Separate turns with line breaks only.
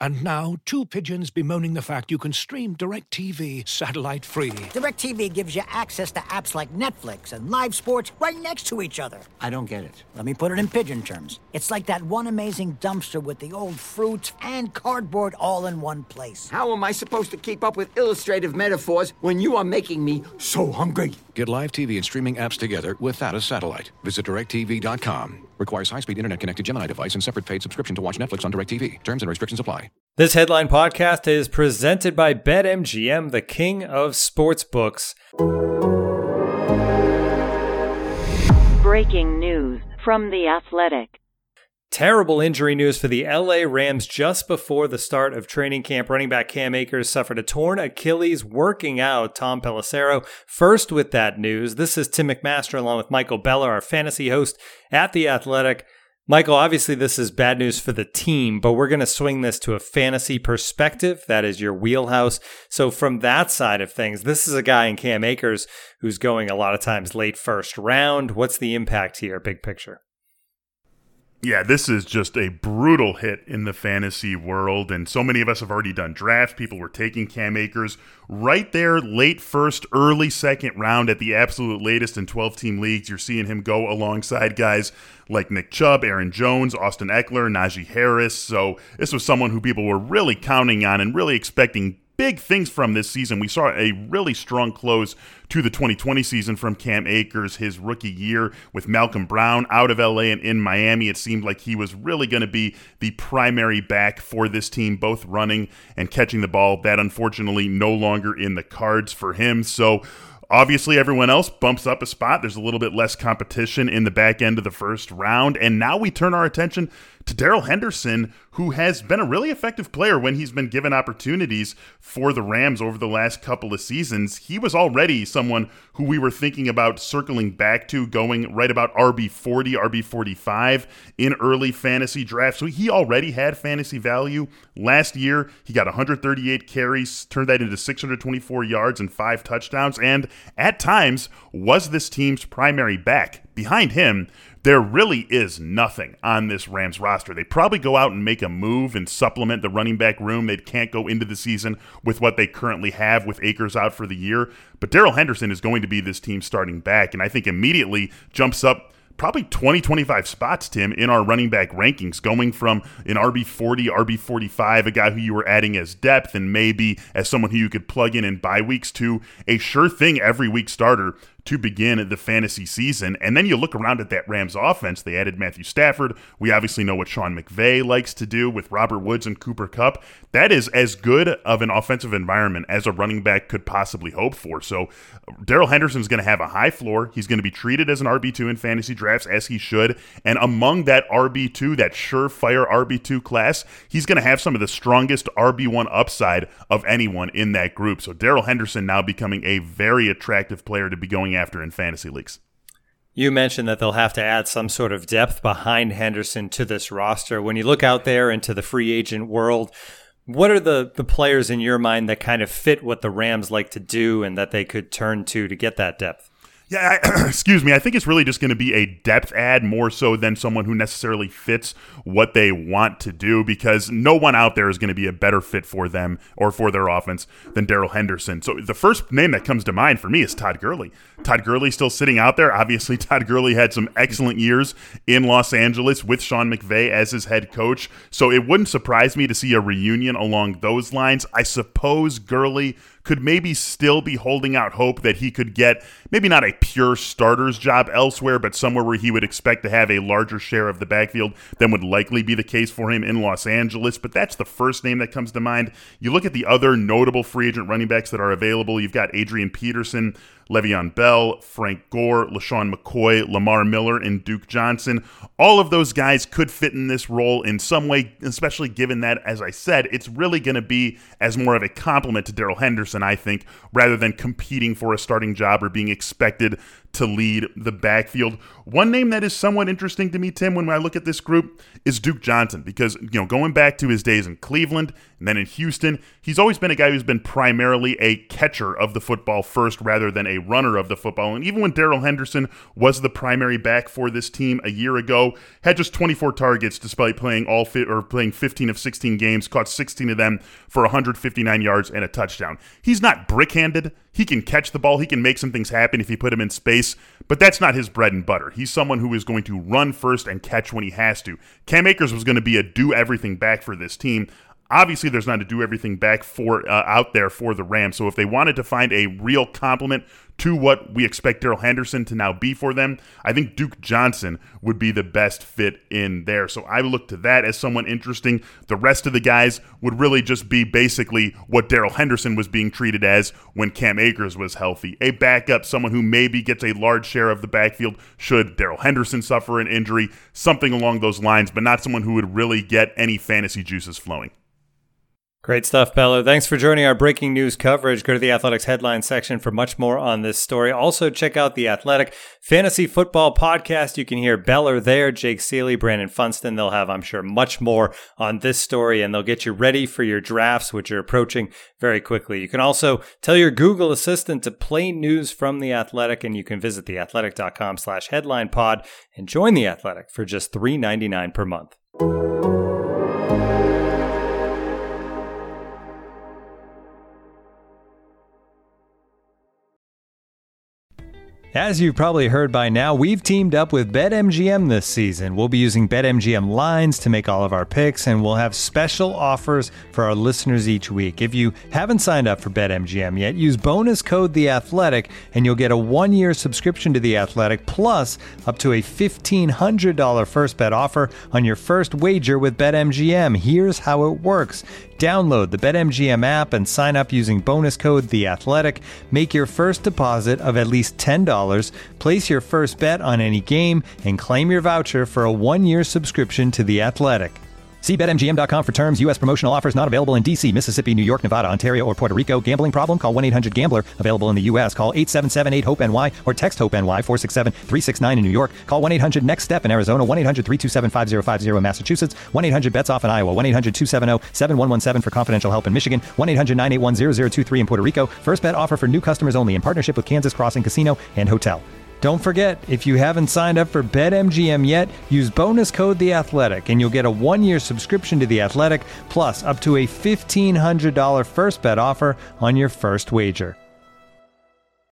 And now, two pigeons bemoaning the fact you can stream DirecTV satellite-free.
DirecTV gives you access to apps like Netflix and live sports right next to each other.
I don't get it.
Let me put it in pigeon terms. It's like that one amazing dumpster with the old fruits and cardboard all in one place.
How am I supposed to keep up with illustrative metaphors when you are making me so hungry?
Get live TV and streaming apps together without a satellite. Visit DirecTV.com. Requires high-speed internet-connected Gemini device and separate paid subscription to watch Netflix on DirecTV. Terms and restrictions apply.
This Headline Podcast is presented by BetMGM, the king of sportsbooks.
Breaking news from The Athletic.
Terrible injury news for the LA Rams just before the start of training camp. Running back Cam Akers suffered a torn Achilles working out. Tom Pelissero first with that news. This is Tim McMaster along with Michael Beller, our fantasy host at The Athletic. Michael, obviously this is bad news for the team, but we're going to swing this to a fantasy perspective. That is your wheelhouse. So from that side of things, this is a guy in Cam Akers who's going a lot of times late first round. What's the impact here, big picture?
Yeah, this is just a brutal hit in the fantasy world, and so many of us have already done drafts. People were taking Cam Akers right there, late first, early second round at the absolute latest in 12-team leagues. You're seeing him go alongside guys like Nick Chubb, Aaron Jones, Austin Eckler, Najee Harris. So this was someone who people were really counting on and really expecting big things from this season. We saw a really strong close to the 2020 season from Cam Akers, his rookie year with Malcolm Brown out of LA and in Miami. It seemed like he was really going to be the primary back for this team, both running and catching the ball. That unfortunately no longer in the cards for him. So obviously, everyone else bumps up a spot. There's a little bit less competition in the back end of the first round. And now we turn our attention to Darrell Henderson, who has been a really effective player when he's been given opportunities for the Rams over the last couple of seasons. He was already someone who we were thinking about circling back to, going right about RB40, RB45 in early fantasy drafts. So he already had fantasy value. Last year, he got 138 carries, turned that into 624 yards and 5 touchdowns, and at times was this team's primary back. Behind him, there really is nothing on this Rams roster. They probably go out and make a move and supplement the running back room. They can't go into the season with what they currently have with Akers out for the year. But Darrell Henderson is going to be this team's starting back, and I think immediately jumps up probably 20, 25 spots, Tim, in our running back rankings, going from an RB40, RB45, a guy who you were adding as depth and maybe as someone who you could plug in bye weeks, to a sure thing every week starter to begin the fantasy season. And then you look around at that Rams offense. They added Matthew Stafford. We obviously know what Sean McVay likes to do with Robert Woods and Cooper Kupp. That is as good of an offensive environment as a running back could possibly hope for. So Darrell Henderson's going to have a high floor. He's going to be treated as an RB2 in fantasy drafts, as he should. And among that RB2, that surefire RB2 class, he's going to have some of the strongest RB1 upside of anyone in that group. So Darrell Henderson now becoming a very attractive player to be going after in fantasy leagues.
You mentioned that they'll have to add some sort of depth behind Henderson to this roster. When you look out there into the free agent world, what are the players in your mind that kind of fit what the Rams like to do and that they could turn to get that depth?
Yeah, excuse me. I think it's really just going to be a depth add more so than someone who necessarily fits what they want to do, because no one out there is going to be a better fit for them or for their offense than Darrell Henderson. So the first name that comes to mind for me is Todd Gurley. Todd Gurley still sitting out there. Obviously, Todd Gurley had some excellent years in Los Angeles with Sean McVay as his head coach. So it wouldn't surprise me to see a reunion along those lines. I suppose Gurley could maybe still be holding out hope that he could get maybe not a pure starter's job elsewhere, but somewhere where he would expect to have a larger share of the backfield than would likely be the case for him in Los Angeles. But that's the first name that comes to mind. You look at the other notable free agent running backs that are available. You've got Adrian Peterson, Le'Veon Bell, Frank Gore, LaShawn McCoy, Lamar Miller, and Duke Johnson. All of those guys could fit in this role in some way, especially given that, as I said, it's really going to be as more of a compliment to Darrell Henderson, I think, rather than competing for a starting job or being expected to lead the backfield. One name that is somewhat interesting to me, Tim, when I look at this group is Duke Johnson, because, going back to his days in Cleveland and then in Houston, he's always been a guy who's been primarily a catcher of the football first rather than a runner of the football. And even when Darrell Henderson was the primary back for this team a year ago, had just 24 targets despite playing 15 of 16 games, caught 16 of them for 159 yards and a touchdown. He's not brick-handed. He can catch the ball. He can make some things happen if you put him in space, but that's not his bread and butter. He's someone who is going to run first and catch when he has to. Cam Akers was going to be a do-everything back for this team. Obviously, there's not a do-everything back out there for the Rams, so if they wanted to find a real complement to what we expect Darrell Henderson to now be for them, I think Duke Johnson would be the best fit in there. So I look to that as someone interesting. The rest of the guys would really just be basically what Darrell Henderson was being treated as when Cam Akers was healthy. A backup, someone who maybe gets a large share of the backfield should Darrell Henderson suffer an injury, something along those lines, but not someone who would really get any fantasy juices flowing.
Great stuff, Bello. Thanks for joining our breaking news coverage. Go to the Athletics headline section for much more on this story. Also, check out the Athletic Fantasy Football Podcast. You can hear Beller there, Jake Seeley, Brandon Funston. They'll have, I'm sure, much more on this story, and they'll get you ready for your drafts, which are approaching very quickly. You can also tell your Google Assistant to play news from the Athletic, and you can visit theathletic.com/headlinepod and join the Athletic for just $3.99 per month. As you've probably heard by now, we've teamed up with BetMGM this season. We'll be using BetMGM lines to make all of our picks, and we'll have special offers for our listeners each week. If you haven't signed up for BetMGM yet, use bonus code THEATHLETIC, and you'll get a 1-year subscription to The Athletic, plus up to a $1,500 first bet offer on your first wager with BetMGM. Here's how it works. Download the BetMGM app and sign up using bonus code THEATHLETIC. Make your first deposit of at least $10. Place your first bet on any game and claim your voucher for a 1-year subscription to The Athletic. See BetMGM.com for terms. U.S. promotional offers not available in D.C., Mississippi, New York, Nevada, Ontario, or Puerto Rico. Gambling problem? Call 1-800-GAMBLER. Available in the U.S. Call 877-8-HOPE-NY or text HOPE-NY 467-369 in New York. Call 1-800-NEXT-STEP in Arizona. 1-800-327-5050 in Massachusetts. 1-800-BETS-OFF in Iowa. 1-800-270-7117 for confidential help in Michigan. 1-800-981-0023 in Puerto Rico. First bet offer for new customers only in partnership with Kansas Crossing Casino and Hotel. Don't forget, if you haven't signed up for BetMGM yet, use bonus code THEATHLETIC and you'll get a 1-year subscription to The Athletic, plus up to a $1,500 first bet offer on your first wager.